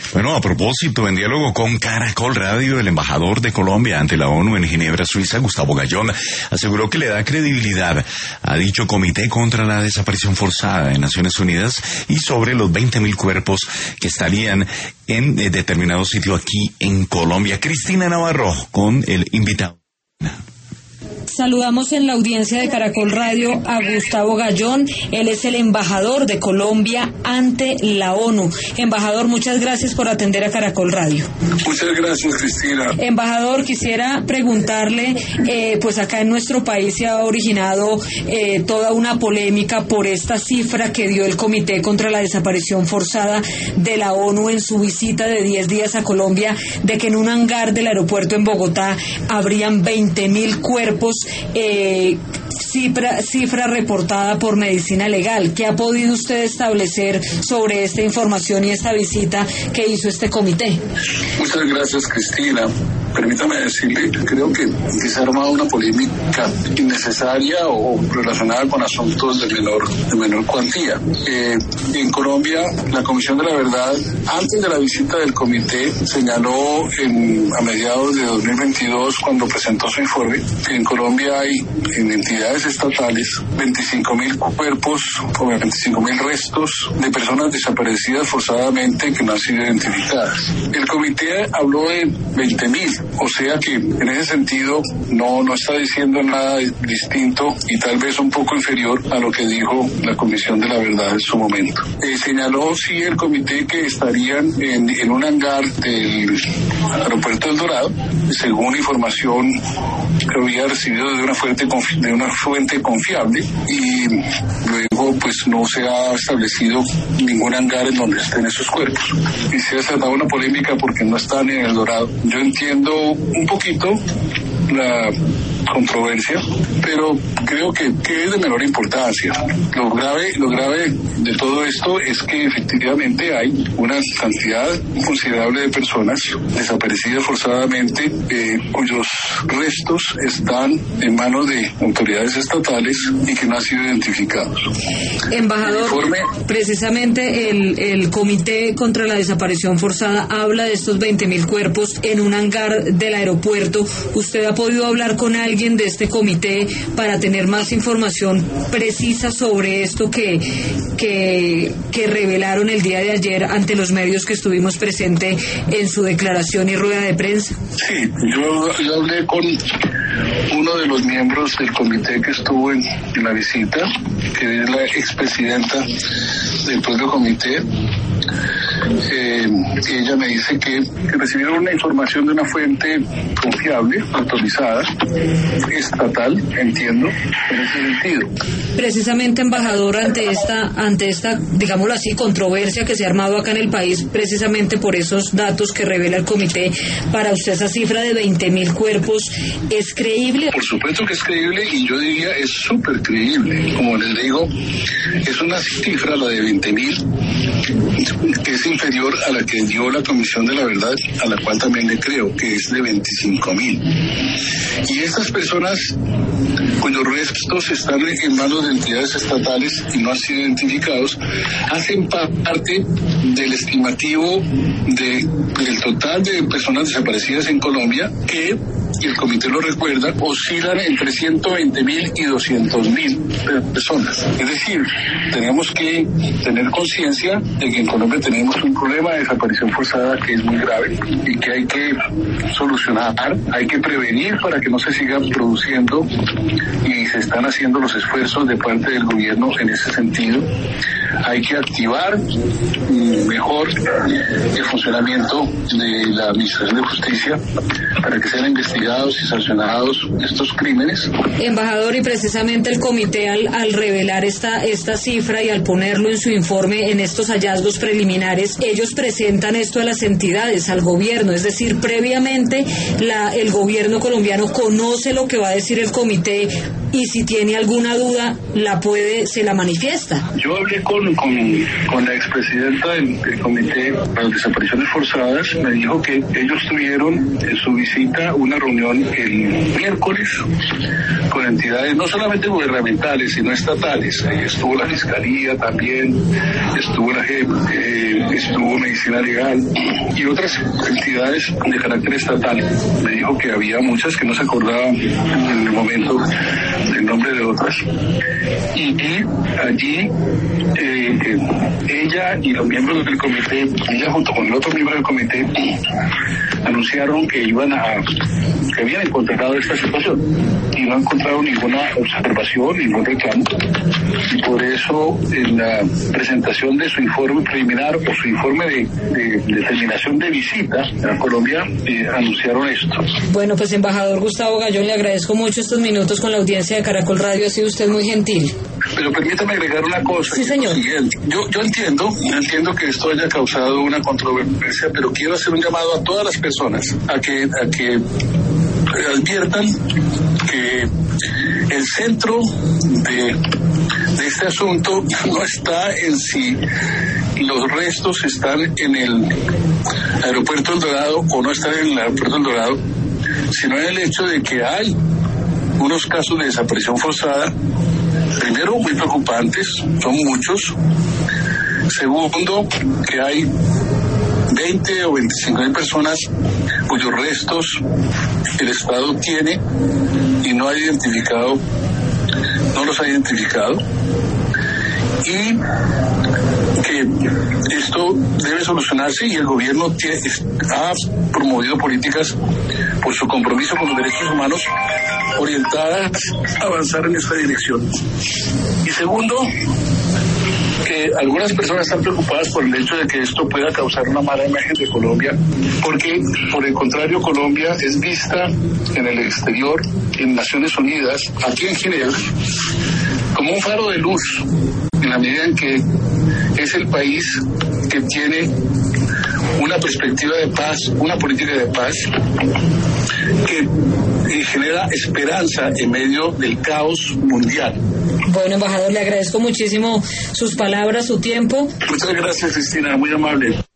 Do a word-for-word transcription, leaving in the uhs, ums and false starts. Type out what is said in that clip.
Bueno, a propósito, en diálogo con Caracol Radio, el embajador de Colombia ante la ONU en Ginebra, Suiza, Gustavo Gallón, aseguró que le da credibilidad a dicho Comité contra la Desaparición Forzada de Naciones Unidas y sobre los veinte mil cuerpos que estarían en eh, determinado sitio aquí en Colombia. Cristina Navarro con el invitado. Saludamos en la audiencia de Caracol Radio a Gustavo Gallón. Él es el embajador de Colombia ante la ONU. Embajador, muchas gracias por atender a Caracol Radio. Muchas gracias, Cristina. Embajador, quisiera preguntarle, eh, pues acá en nuestro país se ha originado eh, toda una polémica por esta cifra que dio el Comité contra la Desaparición Forzada de la ONU en su visita de diez días a Colombia, de que en un hangar del aeropuerto en Bogotá habrían veinte mil cuerpos. Eh, cifra, cifra reportada por Medicina Legal. ¿Qué ha podido usted establecer sobre esta información y esta visita que hizo este comité? Muchas gracias, Cristina. Permítame decirle, creo que, que se ha armado una polémica innecesaria o relacionada con asuntos de menor, de menor cuantía. Eh, en Colombia, la Comisión de la Verdad, antes de la visita del comité, señaló en, a mediados de dos mil veintidós, cuando presentó su informe, que en Colombia hay en entidades estatales veinticinco mil cuerpos o veinticinco mil restos de personas desaparecidas forzadamente que no han sido identificadas. El comité habló de veinte mil. O sea que en ese sentido no, no está diciendo nada distinto y tal vez un poco inferior a lo que dijo la Comisión de la Verdad en su momento. Eh, señaló sí el comité que estarían en, en un hangar del aeropuerto del Dorado, según información que había recibido de una fuente de una fuente confiable, y luego pues no se ha establecido ningún hangar en donde estén esos cuerpos. Y se ha tratado una polémica porque no están en el Dorado. Yo entiendo un poquito la controversia, pero creo que, que es de menor importancia. Lo grave, lo grave de todo esto es que efectivamente hay una cantidad considerable de personas desaparecidas forzadamente, eh, cuyos restos están en manos de autoridades estatales y que no han sido identificados. Embajador, el informe, precisamente el, el Comité contra la Desaparición Forzada habla de estos veinte mil cuerpos en un hangar del aeropuerto. ¿Usted ha podido hablar con alguien de este comité para tener más información precisa sobre esto que, que, que revelaron el día de ayer ante los medios que estuvimos presentes en su declaración y rueda de prensa? Sí, yo, yo hablé con uno de los miembros del comité que estuvo en, en la visita, que es la expresidenta del propio comité. Eh, ella me dice que, que recibieron una información de una fuente confiable, autorizada, estatal, entiendo, en ese sentido. Precisamente, embajador, ante esta, ante esta, digámoslo así, controversia que se ha armado acá en el país, precisamente por esos datos que revela el comité, para usted esa cifra de veinte mil cuerpos, ¿es creíble? Por supuesto que es creíble, y yo diría es súper creíble. Como les digo, es una cifra, la de veinte mil, que es inferior a la que dio la Comisión de la Verdad, a la cual también le creo, que es de veinticinco mil. Y estas personas cuyos restos están en manos de entidades estatales y no han sido identificados, hacen parte del estimativo de, del total de personas desaparecidas en Colombia, que, y el comité lo recuerda, oscilan entre ciento veinte mil y doscientos mil personas. Es decir, tenemos que tener conciencia de que en Colombia tenemos un problema de desaparición forzada que es muy grave y que hay que solucionar, hay que prevenir para que no se siga produciendo, y se están haciendo los esfuerzos de parte del gobierno en ese sentido. Hay que activar mejor el funcionamiento de la Administración de Justicia para que sean investigados y sancionados estos crímenes. Embajador, y precisamente el comité al, al revelar esta, esta cifra y al ponerlo en su informe en estos hallazgos preliminares, ellos presentan esto a las entidades, al gobierno, es decir, previamente la, el gobierno colombiano conoce lo que va a decir el comité y si tiene alguna duda, la puede, se la manifiesta. Yo hablé con, con, con la expresidenta del, del Comité para las Desapariciones Forzadas, me dijo que ellos tuvieron en su visita una reunión el miércoles con entidades no solamente gubernamentales, sino estatales. Ahí estuvo la Fiscalía también, estuvo la J E P, eh, estuvo Medicina Legal y otras entidades de carácter estatal. Me dijo que había muchas que no se acordaban en el momento del nombre de otras. Y, y allí eh, eh, ella y los miembros del comité, ella junto con el otro miembro del comité, anunciaron que iban a, que habían encontrado esta situación y no han encontrado ninguna observación, ningún reclamo, y por eso en la presentación de su informe preliminar o su informe de, de, de determinación de visita a Colombia eh, anunciaron esto. Bueno, pues embajador Gustavo Gayón, le agradezco mucho estos minutos con la audiencia de Caracol Radio, ha sido usted muy gentil. Pero permítame agregar una cosa. Sí, señor. Yo, yo entiendo, entiendo que esto haya causado una controversia, pero quiero hacer un llamado a todas las personas a que, a que adviertan que el centro de, de este asunto no está en si los restos están en el aeropuerto El Dorado o no están en el aeropuerto El Dorado, sino en el hecho de que hay unos casos de desaparición forzada, primero muy preocupantes, son muchos. Segundo, que hay veinte o veinticinco mil personas cuyos restos el Estado tiene y no ha identificado, no los ha identificado, y que esto debe solucionarse y el gobierno tiene, ha promovido políticas por su compromiso con los derechos humanos orientadas a avanzar en esta dirección. Y segundo, que algunas personas están preocupadas por el hecho de que esto pueda causar una mala imagen de Colombia, porque por el contrario Colombia es vista en el exterior, en Naciones Unidas, aquí en Ginebra, como un faro de luz, en la medida en que es el país que tiene una perspectiva de paz, una política de paz que genera esperanza en medio del caos mundial. Bueno, embajador, le agradezco muchísimo sus palabras, su tiempo. Muchas gracias, Cristina, muy amable.